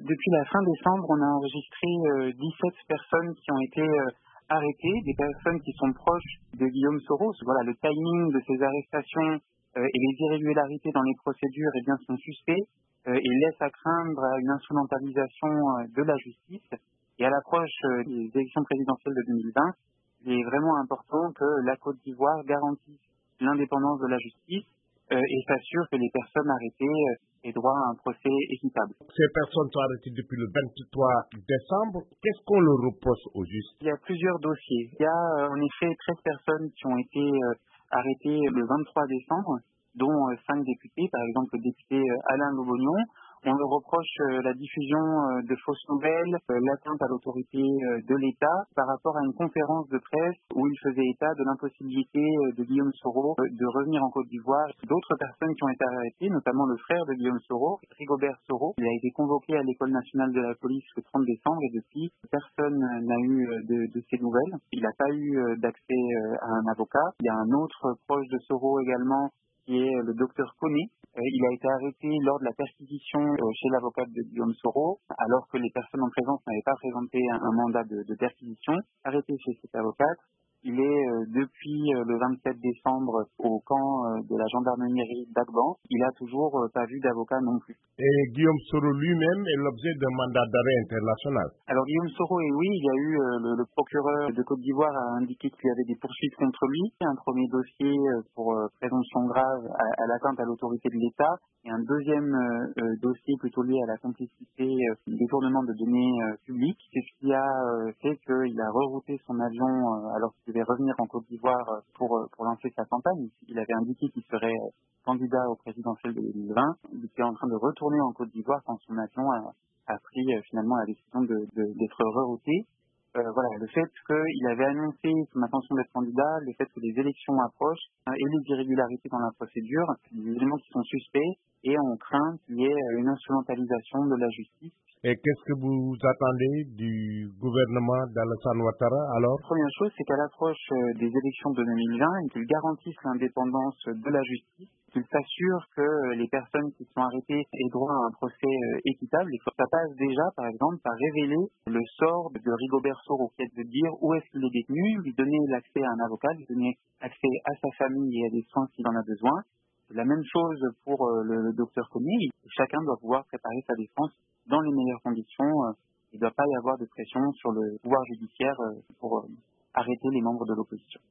Depuis la fin décembre, on a enregistré 17 personnes qui ont été arrêtées, des personnes qui sont proches de Guillaume Soro. Voilà, le timing de ces arrestations et les irrégularités dans les procédures sont suspects et laissent à craindre une instrumentalisation de la justice. Et à l'approche des élections présidentielles de 2020, il est vraiment important que la Côte d'Ivoire garantisse l'indépendance de la justice et s'assure que les personnes arrêtées aient droit à un procès équitable. Ces personnes sont arrêtées depuis le 23 décembre. Qu'est-ce qu'on leur reproche au juste? Il y a plusieurs dossiers. Il y a en effet 13 personnes qui ont été arrêtées le 23 décembre, dont 5 députés, par exemple le député Alain Lobognon. On leur reproche la diffusion de fausses nouvelles, l'atteinte à l'autorité de l'État par rapport à une conférence de presse où il faisait état de l'impossibilité de Guillaume Soro de revenir en Côte d'Ivoire. D'autres personnes qui ont été arrêtées, notamment le frère de Guillaume Soro, Rigobert Soro. Il a été convoqué à l'École nationale de la police le 30 décembre et depuis, personne n'a eu de ces nouvelles. Il n'a pas eu d'accès à un avocat. Il y a un autre proche de Soro également, qui est le docteur Koné. Il a été arrêté lors de la perquisition chez l'avocate de Guillaume Soro, alors que les personnes en présence n'avaient pas présenté un mandat de perquisition. Arrêté chez cette avocate. Il est depuis le 27 décembre au camp de la gendarmerie d'Agban. Il n'a toujours pas vu d'avocat non plus. Et Guillaume Soro lui-même est l'objet d'un mandat d'arrêt international. Alors Guillaume Soro, oui, il y a eu le procureur de Côte d'Ivoire a indiqué qu'il y avait des poursuites contre lui. Un premier dossier pour présomption grave à l'atteinte à l'autorité de l'État et un deuxième dossier plutôt lié à la complicité détournement de données publiques. C'est ce qui a fait qu'il a rerouté son avion alors qu'il devait revenir en Côte d'Ivoire pour lancer sa campagne. Il avait indiqué qu'il serait candidat au présidentiel de 2020. Il était en train de retourner en Côte d'Ivoire quand son avion a pris finalement la décision d'être rerouté. Voilà, le fait qu'il avait annoncé son intention d'être candidat, le fait que les élections approchent et les irrégularités dans la procédure, c'est des éléments qui sont suspects et on craint qu'il y ait une instrumentalisation de la justice. Et qu'est-ce que vous attendez du gouvernement d'Alassane Ouattara alors? La première chose, c'est qu'à l'approche des élections de 2020, qu'il garantisse l'indépendance de la justice, qu'il s'assure que les personnes qui sont arrêtées aient droit à un procès équitable. Et ça passe déjà, par exemple, par révéler le sort de Rigobert Soro, qui est de dire où est-ce qu'il est détenu, lui donner l'accès à un avocat, lui donner accès à sa famille et à des soins s'il en a besoin. C'est la même chose pour le docteur Koné. Chacun doit pouvoir préparer sa défense dans les meilleures conditions. Il ne doit pas y avoir de pression sur le pouvoir judiciaire pour arrêter les membres de l'opposition.